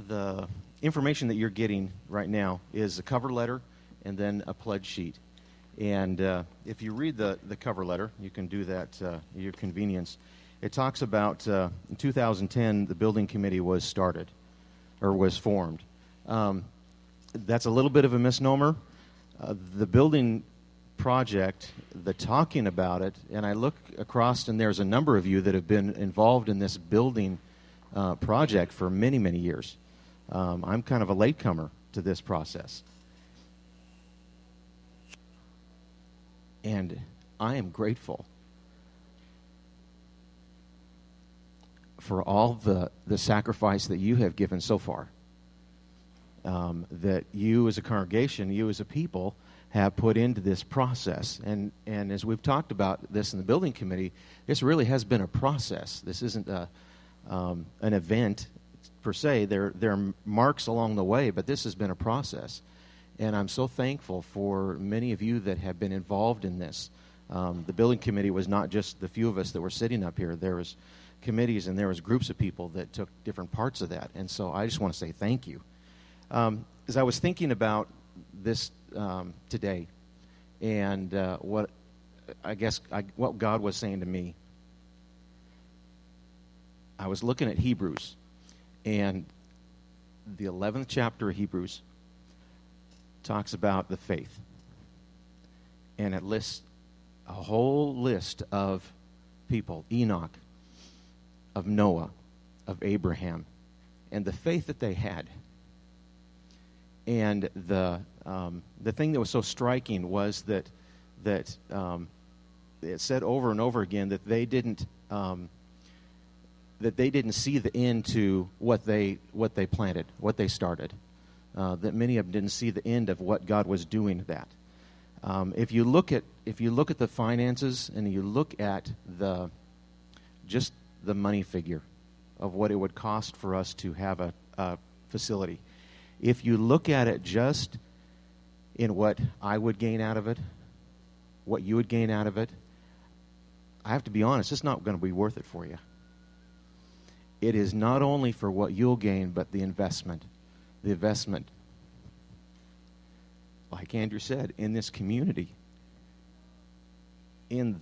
the information that you're getting right now is a cover letter and then a pledge sheet. And if you read the cover letter, you can do that at your convenience. It talks about in 2010, the building committee was started, or was formed. That's a little bit of a misnomer. The building project, the talking about it, and I look across and there's a number of you that have been involved in this building project for many, many years. I'm kind of a latecomer to this process. And I am grateful for all the sacrifice that you have given so far. That you as a congregation, you as a people, have put into this process. And as we've talked about this in the building committee, this really has been a process. This isn't an event per se. There are marks along the way, but this has been a process. And I'm so thankful for many of you that have been involved in this. The building committee was not just the few of us that were sitting up here. There was committees and there was groups of people that took different parts of that. And so I just want to say thank you. As I was thinking about this today, and what God was saying to me, I was looking at Hebrews, and the 11th chapter of Hebrews talks about the faith, and it lists a whole list of people: Enoch, of Noah, of Abraham, and the faith that they had. And the thing that was so striking was that it said over and over again that they didn't see the end to what they planted, what they started. That many of them didn't see the end of what God was doing to that. If you look at the finances and you look at just the money figure of what it would cost for us to have a facility. If you look at it just in what I would gain out of it, what you would gain out of it, I have to be honest, it's not going to be worth it for you. It is not only for what you'll gain, but the investment. The investment, like Andrew said, in this community, in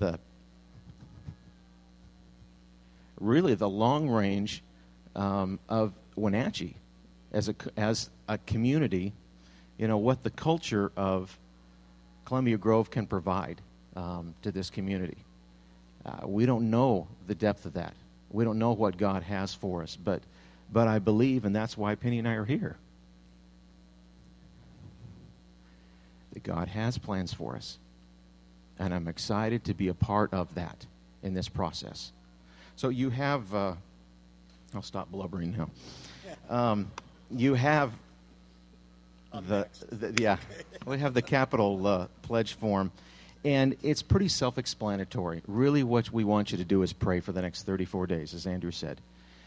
really the long range of Wenatchee as a community, what the culture of Columbia Grove can provide to this community. We don't know the depth of that. We don't know what God has for us, but I believe, and that's why Penny and I are here, that God has plans for us, and I'm excited to be a part of that in this process. So you have, I'll stop blubbering now. You have we have the capital pledge form, and it's pretty self-explanatory. Really what we want you to do is pray for the next 34 days, as Andrew said.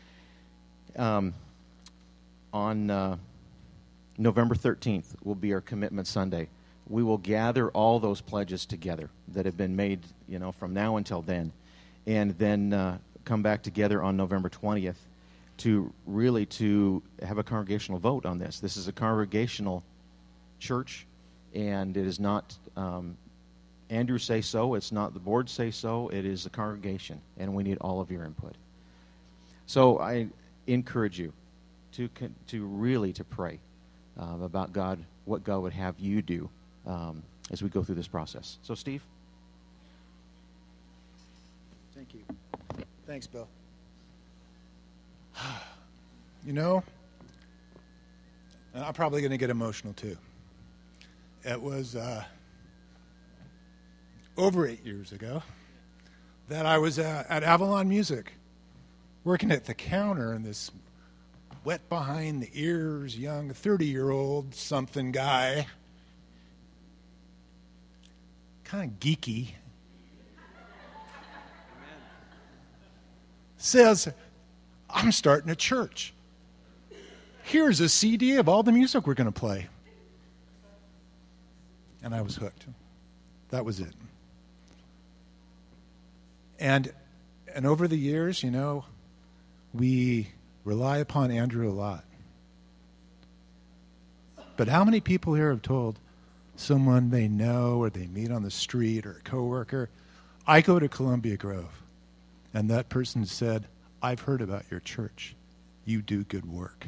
On November 13th will be our Commitment Sunday. We will gather all those pledges together that have been made, from now until then, and then come back together on November 20th to have a congregational vote on this. This is a congregational church, and it is not Andrew say so. It's not the board say so. It is the congregation, and we need all of your input. So I encourage you to really pray about God, what God would have you do as we go through this process. So, Steve? Thank you. Thanks, Bill. And I'm probably going to get emotional too. It was over 8 years ago that I was at Avalon Music working at the counter, and this wet behind the ears young 30-year-old something guy, kind of geeky, says, "I'm starting a church. Here's a CD of all the music we're going to play." And I was hooked. That was it. And over the years, we rely upon Andrew a lot. But how many people here have told someone they know or they meet on the street or a coworker, I go to Columbia Grove, and that person said, I've heard about your church. You do good work.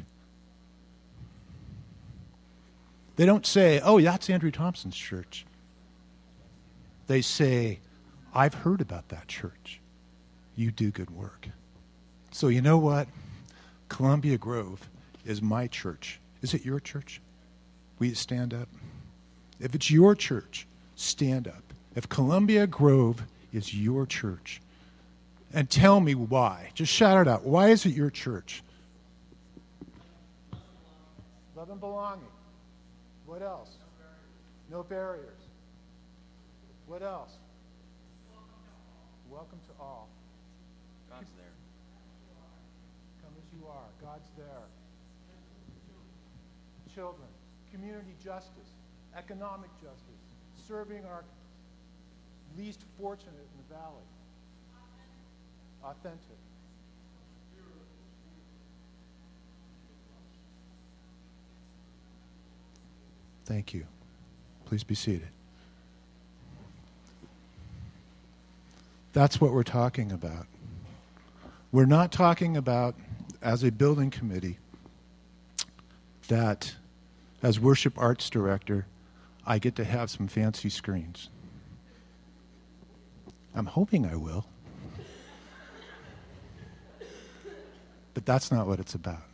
They don't say, oh, that's Andrew Thompson's church. They say, I've heard about that church. You do good work. So you know what? Columbia Grove is my church. Is it your church? Will you stand up? If it's your church, stand up. If Columbia Grove is your church, and tell me why. Just shout it out. Why is it your church? Love and belonging. What else? No barriers. What else? Welcome to all. God's there. Come as you are. God's there. Children. Community justice. Economic justice. Serving our least fortunate in the valley. Authentic. Thank you. Please be seated. That's what we're talking about. We're not talking about, as a building committee, that as worship arts director, I get to have some fancy screens. I'm hoping I will. But that's not what it's about.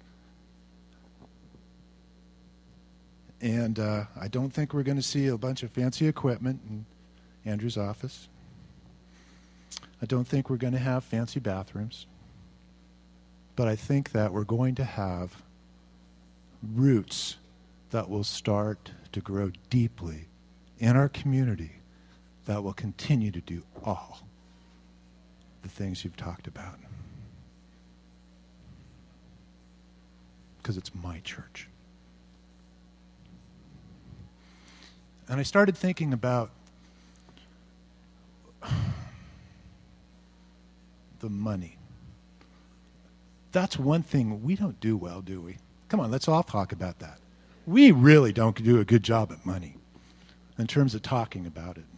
And I don't think we're going to see a bunch of fancy equipment in Andrew's office. I don't think we're going to have fancy bathrooms. But I think that we're going to have roots that will start to grow deeply in our community that will continue to do all the things you've talked about. Because it's my church. And I started thinking about the money. That's one thing we don't do well, do we? Come on, let's all talk about that. We really don't do a good job at money in terms of talking about it.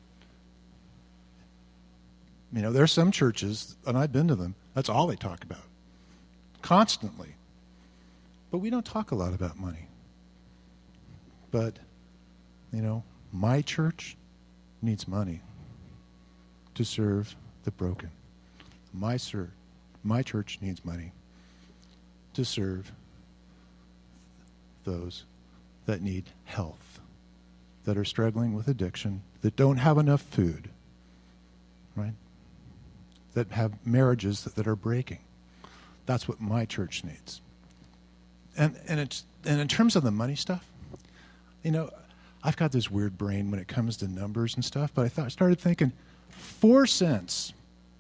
You know, there's some churches, and I've been to them, that's all they talk about. Constantly. But we don't talk a lot about money. But, you know, my church needs money to serve the broken. My church needs money to serve those that need health, that are struggling with addiction, that don't have enough food, right? That have marriages that are breaking. That's what my church needs. And in terms of the money stuff, you know, I've got this weird brain when it comes to numbers and stuff, but I started thinking 4 cents.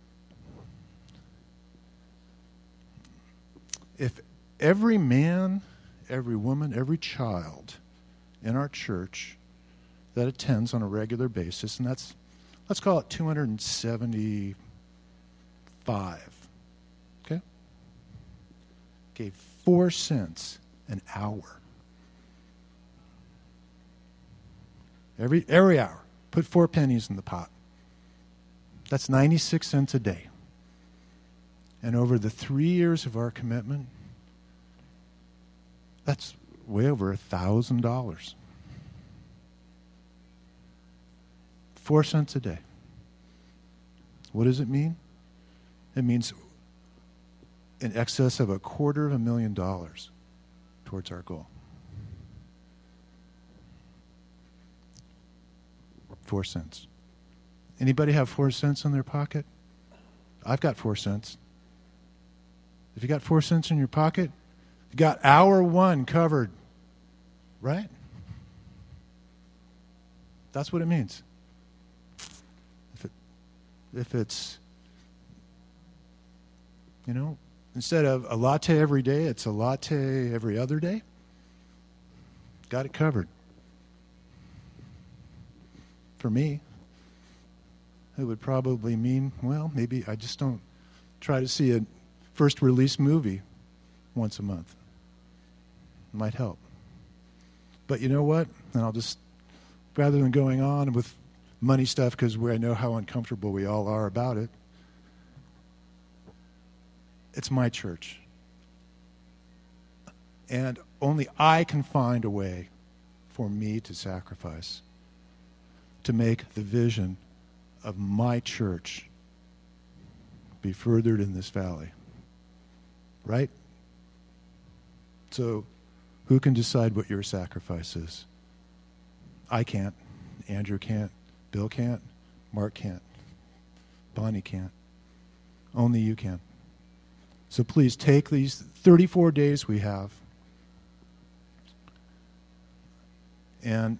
If every man, every woman, every child in our church that attends on a regular basis, and let's call it 275, okay? Gave 4 cents an hour. Every hour. Put 4 pennies in the pot. That's 96 cents a day. And over the 3 years of our commitment, that's way over $1,000. 4 cents a day. What does it mean? It means in excess of $250,000 towards our goal. 4 cents. Anybody have 4 cents in their pocket? I've got 4 cents. If you got 4 cents in your pocket, you got hour 1 covered, right? That's what it means. If it's, you know, instead of a latte every day, it's a latte every other day. Got it covered. For me, it would probably mean, well, maybe I just don't try to see a first release movie once a month. Might help. But you know what? And I'll just, rather than going on with money stuff, because I know how uncomfortable we all are about it, it's my church. And only I can find a way for me to sacrifice, to make the vision of my church be furthered in this valley. Right? So, who can decide what your sacrifice is? I can't. Andrew can't. Bill can't. Mark can't. Bonnie can't. Only you can. So please take these 34 days we have and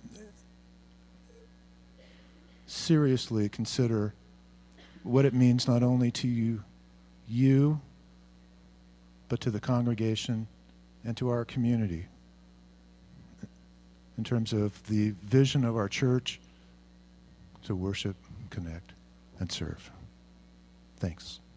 seriously consider what it means not only to you, but to the congregation and to our community in terms of the vision of our church to worship, connect, and serve. Thanks.